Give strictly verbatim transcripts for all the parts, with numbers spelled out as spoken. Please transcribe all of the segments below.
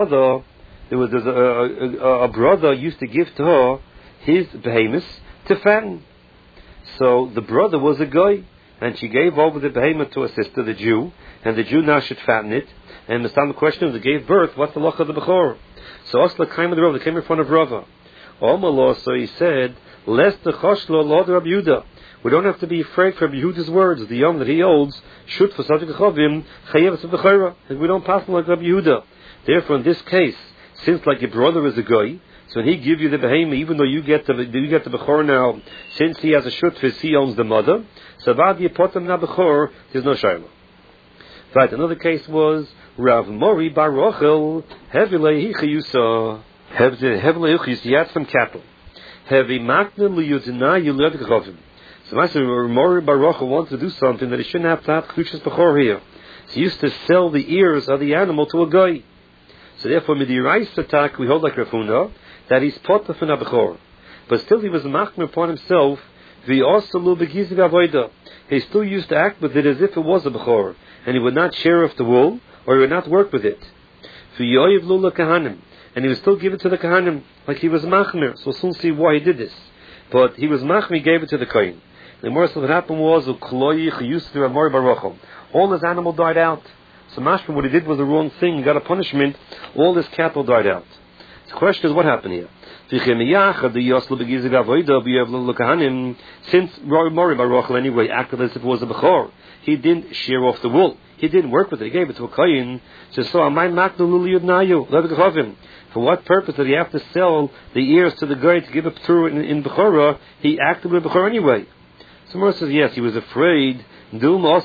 brother, there was, there was a, a, a brother used to give to her his behemoths to fatten. So the brother was a guy, and she gave over the behemoth to her sister, the Jew, and the Jew now should fatten it. And the standard question was, they gave birth, what's the loch of the Bechor? So Osla came with the Rava, they came in front of Rava. Omallah, so he said, lest the Choshlo Lord Rabbi Yehuda. We don't have to be afraid for Rabbi Yehuda's words. The yom that he holds should for subject chavim chayev of the chayra, and we don't pass him like Rabbi Yehuda. Therefore, in this case, since like your brother is a guy, so when he give you the behemoth, even though you get the you get the bechor now, since he has a shutfis, he owns the mother. So vad yipotam na bechor, there's no shayla. Right. Another case was Rav Mori bar Rochel hevilei hichayusa hevilei hichayusa. He had some cattle. Hevi makna liyudina yulad chavim. So Master Mori bar Rochel wanted to do something that he shouldn't have to have kedushas bechor here. So he used to sell the ears of the animal to a guy. So therefore, midiraisa attack we hold like Rafuna that he's potter from a bechor, but still he was machmir upon himself. He still used to act with it as if it was a bechor, and he would not share off the wool, or he would not work with it. And he would still give it to the kahanim, like he was machmir. So we'll soon see why he did this. But he was machmir, he gave it to the kohen. The more so what happened was all his animal died out. So mashma, what he did was the wrong thing. He got a punishment. All his cattle died out. The question is, what happened here? Since Mori bar Rochel anyway acted as if it was a bechor, he didn't shear off the wool. He didn't work with it. He gave it to a kohen. So, so for what purpose did he have to sell the ears to the guy to give it through in, in bechorah? He acted with bechor anyway. So Mori says, yes, he was afraid. He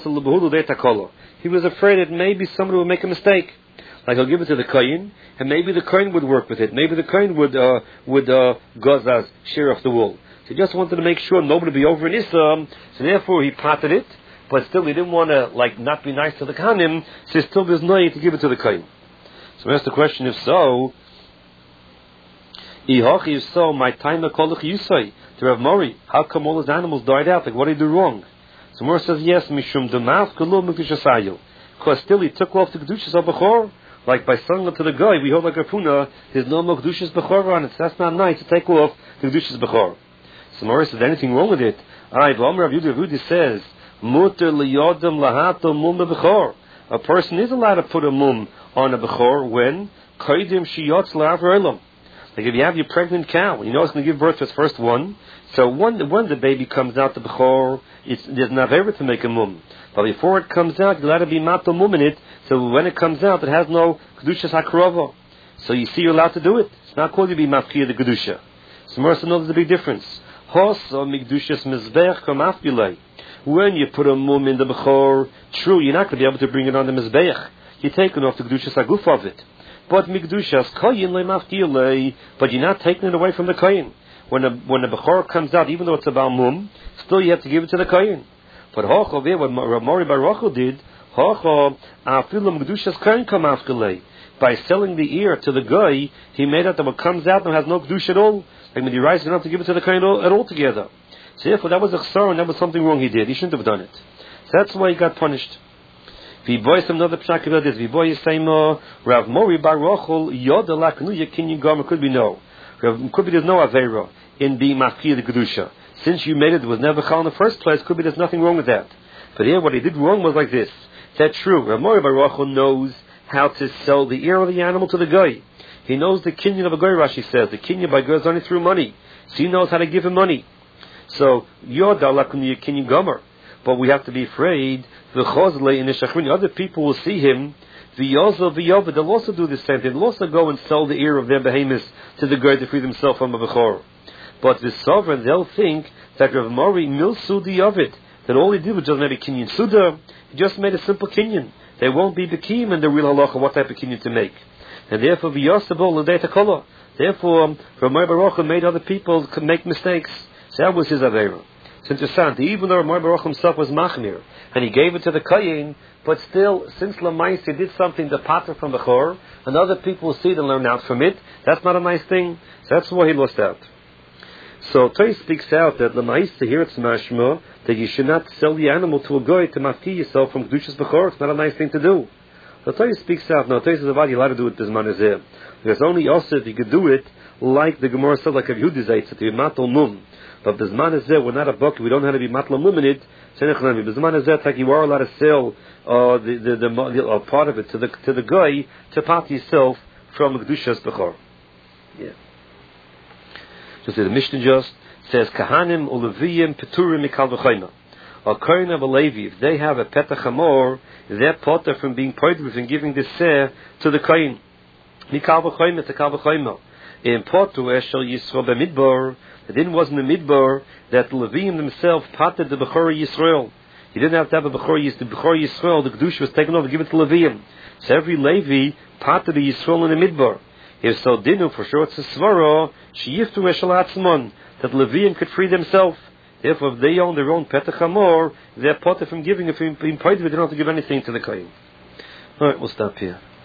was afraid that maybe somebody would make a mistake. Like he'll give it to the kohen, and maybe the kohen would work with it. Maybe the kohen would uh, would uh, gozaz, shear off the wool. So he just wanted to make sure nobody would be over in Issa. So therefore he potted it, but still he didn't want to like not be nice to the kohanim. So still there's no need to give it to the kohen. So that's the question. If so, if so, my time to call you say to Rav Mori, how come all his animals died out? Like what did he do wrong? So Mor says yes, mishum demav kolu mekdushasayu. Because still he took off the kedushas of bechor. Like by selling it to the guy, we hold like a puna, there's no more kedushas bechor on it. So that's not nice to take off the kedushas bechor. So Mor says, anything wrong with it? Alright, Rav Yehuda says, muter liyodam lahato mum bechor. A person is allowed to put a mum on a bechor when koidim shiyotz la'av elam. Like if you have your pregnant cow, you know it's going to give birth to its first one. So when, when the baby comes out the bechor, it's, there's an avera to make a mum. But before it comes out, you're allowed to be mato mum in it. So when it comes out, it has no kedushas hakrova. So you see, you're allowed to do it. It's not called to be mafkir the kedusha. So Mersa knows the big difference. Hos or mikdushas mizbeach kamafbilei. When you put a mum in the bechor, true, you're not going to be able to bring it on the mizbeach. You're taking off the kedushas haguf of it. But mikdushas koyin le mafkir, but you're not taking it away from the koyin. When the when the bechor comes out, even though it's about mum, still you have to give it to the koyin. But hocho there, what Mori bar Rochel did, hocho afilam kedushas koyin kamafkir. By selling the ear to the guy, he made out that what comes out and has no kedusha at all. Like when he rises, you don't have to give it to the kohen at all together. So therefore, that was a chsar, and that was something wrong he did. He shouldn't have done it. So that's why he got punished. V'boy some another psak about this. V'boy saymo Rav Mori bar Rochel yoda laknuya kinyan gomer. Could be no. Could be there's no avera in being mafkir the kedusha. Since you made it, it was never chal in the first place. Could be there's nothing wrong with that. But here, what he did wrong was like this. That's true. Rav Mori bar Rochel knows how to sell the ear of the animal to the guy. He knows the kinyan of a guy, Rashi says. The kinyan by guy is only through money. So he knows how to give him money. So, yoda laknuya kinyan gomer. But we have to be afraid. The chozle in the shachrin, other people will see him. The yozel, the yovel, they'll also do the same thing. They'll also go and sell the ear of their behemoths to the guy to free themselves from a bechor. But the sovereign, they'll think that Rav Mori milsu the yovet. That all he did was just maybe kinyan suda. He just made a simple kinyan. They won't be bekim in the real halacha what type of kinyan to make. And therefore, v'yosabol l'dei kola. Therefore, Rav Mori bar Rochel made other people make mistakes. So that was his avera. It's interesting. Even though Rav Mori bar Rochel himself was machmir, and he gave it to the kohen, but still, since Lamais he did something to pater from Bechor, and other people will see it and learn out from it, that's not a nice thing. So that's why he lost out. So Torah speaks out that Lamais, here it's mashma, that you should not sell the animal to a guy to mafki yourself from Kedushas Bechor. It's not a nice thing to do. So Torah speaks out. No, Torah says about you allowed to do it Bisman Hazeh. There's only also if you could do it like the Gemara said, like a Yehudi that you matal mum. But Bisman Hazeh, we're not a book. We don't have to be matal mum in it. Bisman Hazeh, it's like you are allowed to sell uh, the the, the, the uh, part of it to the to the guy to part yourself from the Kedushas Bechor. Yeah. So the Mishnah just says Kahanim Uleviyim Peturim Mikal V'Chayma. A Kohen of a Levi, if they have a Petach Hamor, they're potter from being potter and giving the seh to the Kohen. Mikal V'Chayma to Kal V'Chayma. In Potu Eshel Yisrael B'Midbar, it didn't wasn't the Midbar that the Leviim themselves potted the Bechor Yisrael. You didn't have to have a Bechor Yisrael. The Bechor Yisrael, the Kedush was taken over and given to Leviim. So every Levi potted the Yisrael in the Midbar. If so, dinu for sure it's a svara sheyiftu eshel atzmon that Leviim could free themselves. Therefore, if they own their own petach hamor, they're potter from giving. If being paid, they don't have to give anything to the kohen. All right, we'll stop here.